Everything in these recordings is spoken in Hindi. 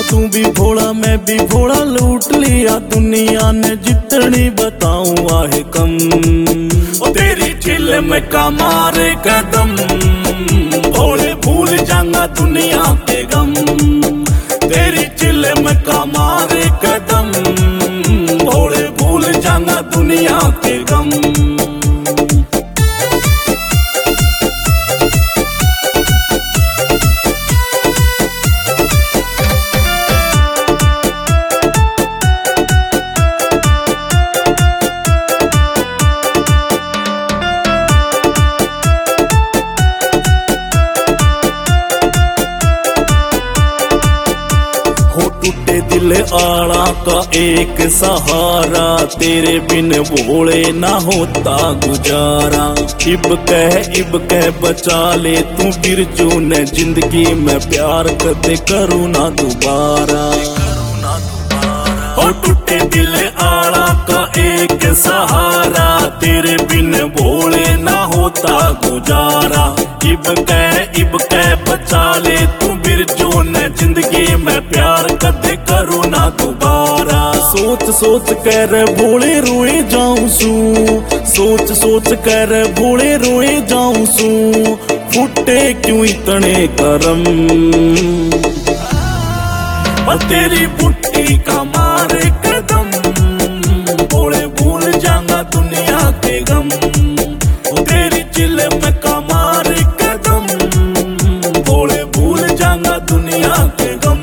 तू भी भोला मैं भी भोला, लूट लिया दुनिया ने जितनी बताऊं आहे कम। तेरी चिल में का मारे कदम, भोले भूल जाऊंगा दुनिया के गम। तेरी चिल में का मारे कदम, भोले भूल जाऊंगा दुनिया के गम। टूटे दिल आड़ा का एक सहारा, तेरे बिन भोले ना होता गुजारा। इब कह बचा ले तू बिरजू ने, जिंदगी में प्यार कदे करूँ ना दोबारा। हो टूटे दिल आड़ा का एक सहारा, तेरे बिन भोले ना होता गुजारा। इब कह बचा ले तू बिरजू ने, जिंदगी में प्यार कदे करूँ ना दोबारा। सोच कर भोले रोए जाऊं सू, सोच कर भोले रोए जाऊं सू। फुटे क्यों इतने करम, तेरी बुट्टी का मारे कदम, भोले भूल जाऊंगा दुनिया के गम। तेरी चिल में का मारे कदम, भोले भूल जाऊंगा दुनिया के गम।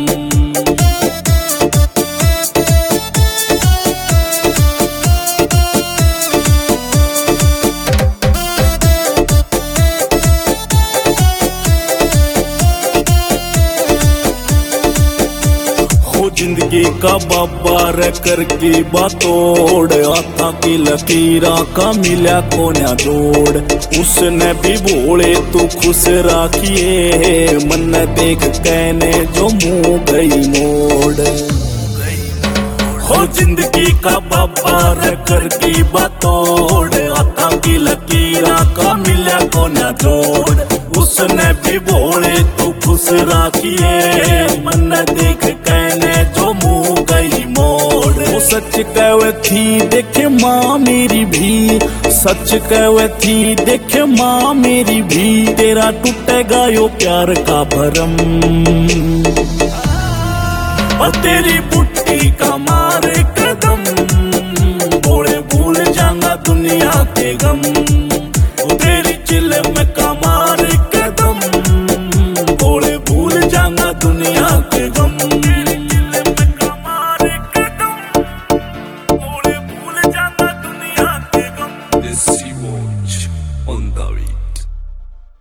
जिंदगी का बाबा कर की बातोड़, आता की लकीरा का मिला कोन्या जोड़। उसने भी भोले तू खुश राखिए, मन देख कहने जो मुंह गई मोड़। हो जिंदगी का बाबा कर की बातोड़, आता की लकीरा का मिला कोन्या जोड़। उसने भी भोले तू खुश राखिए, मन देख कहने जो मुंह गई मोड़। वो सच कहवे थी देखे माँ मेरी भी, सच कहवे थी देखे माँ मेरी भी। तेरा टूटेगा यो प्यार का भरम, और तेरी बुट्टी का मारे कदम, भोले भूल जाऊंगा दुनिया के गम। तेरी चिल में का